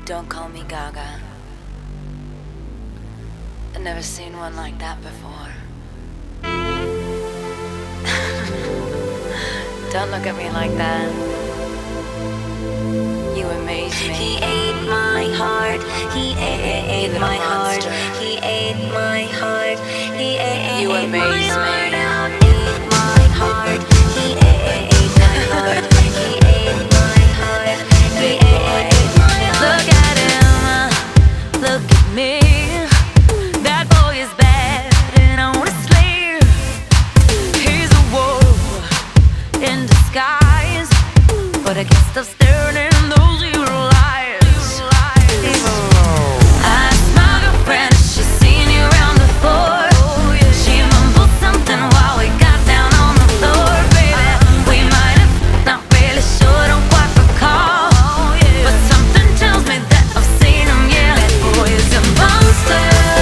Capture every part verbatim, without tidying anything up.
Don't call me Gaga. I've never seen one like that before. Don't look at me like that. You amaze me. He ate my heart. He ate Even my a heart. monster. He ate my heart. He ate You my amaze heart. me. Ate my heart. He ate my heart. He ate my heart. He ate my heart. Look at him. Look at me. That boy is bad, and I wanna slay. He's a wolf in disguise, but I can't stop staring in those evil eyes. I asked my girlfriend if she's seen you around before. She mumbled something while we got down on the floor, baby. We might have, not really sure, don't quite recall, but something tells me that I've seen him. Yeah, that boy is a monster.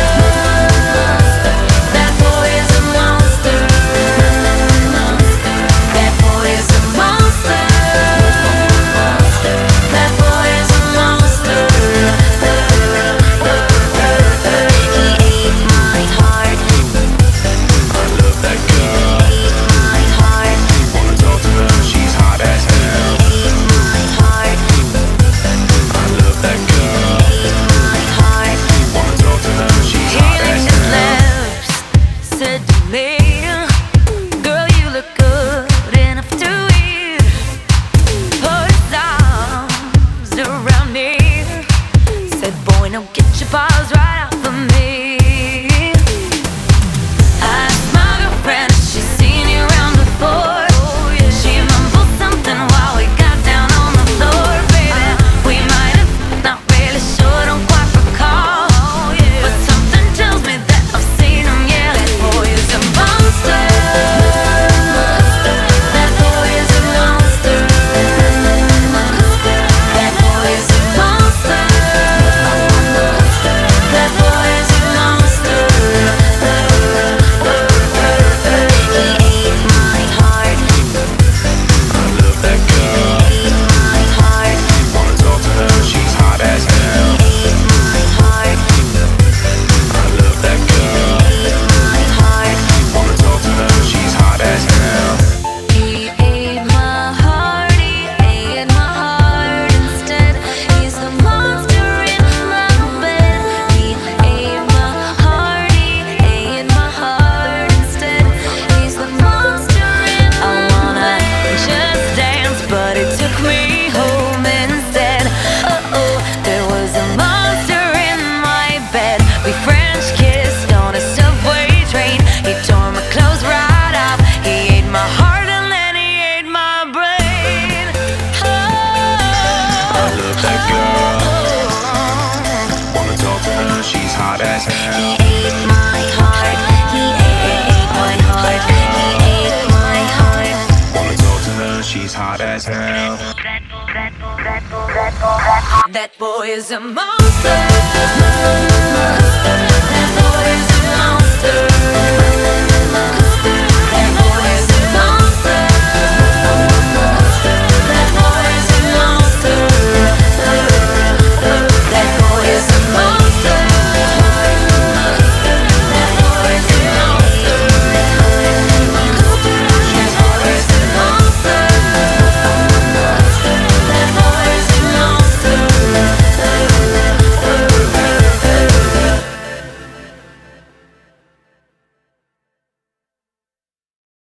That boy is a monster. That boy is a monster. That boy is a monster. He ate my heart. I love that girl. Ate my heart. Wanna talk to her, she's hot as hell. Ate my heart. I love that girl. Ate my heart. Wanna talk to her, she's He hot licked as his hell. lips, said to me, "Girl, you look good enough to eat." Put his arms around me, said, "Boy, now get your paws right off of me." I asked my girlfriend if she's seen you around before. She mumbled something while we got down on the floor, baby. We might have, not really sure, don't quite recall, but something tells me that I've seen him. Yeah, that boy is a monster. That boy is a monster. That boy is a monster. That boy is a monster. He ate my heart. I love that girl. Ate my heart. Wanna talk to her, she's hot as hell. Ate my heart. I love that girl. Ate my heart. Wanna talk to her, she's hot as hell. He ate my heart, he ate my heart instead. He's the monster in my bed. He ate my heart, he ate my heart instead. He's the monster in my bed. I wanna just dance, but it took me home instead. Oh, oh, there was a monster in my bed. We French kissed on a subway train. He tore my clothes right off. He ate my heart and then he ate my brain. I love that girl. Wanna talk to her, she's hot as He hell. ate my heart. He ate my heart. He ate my heart. Wanna talk to her, she's hot as hell. That boy is a monster.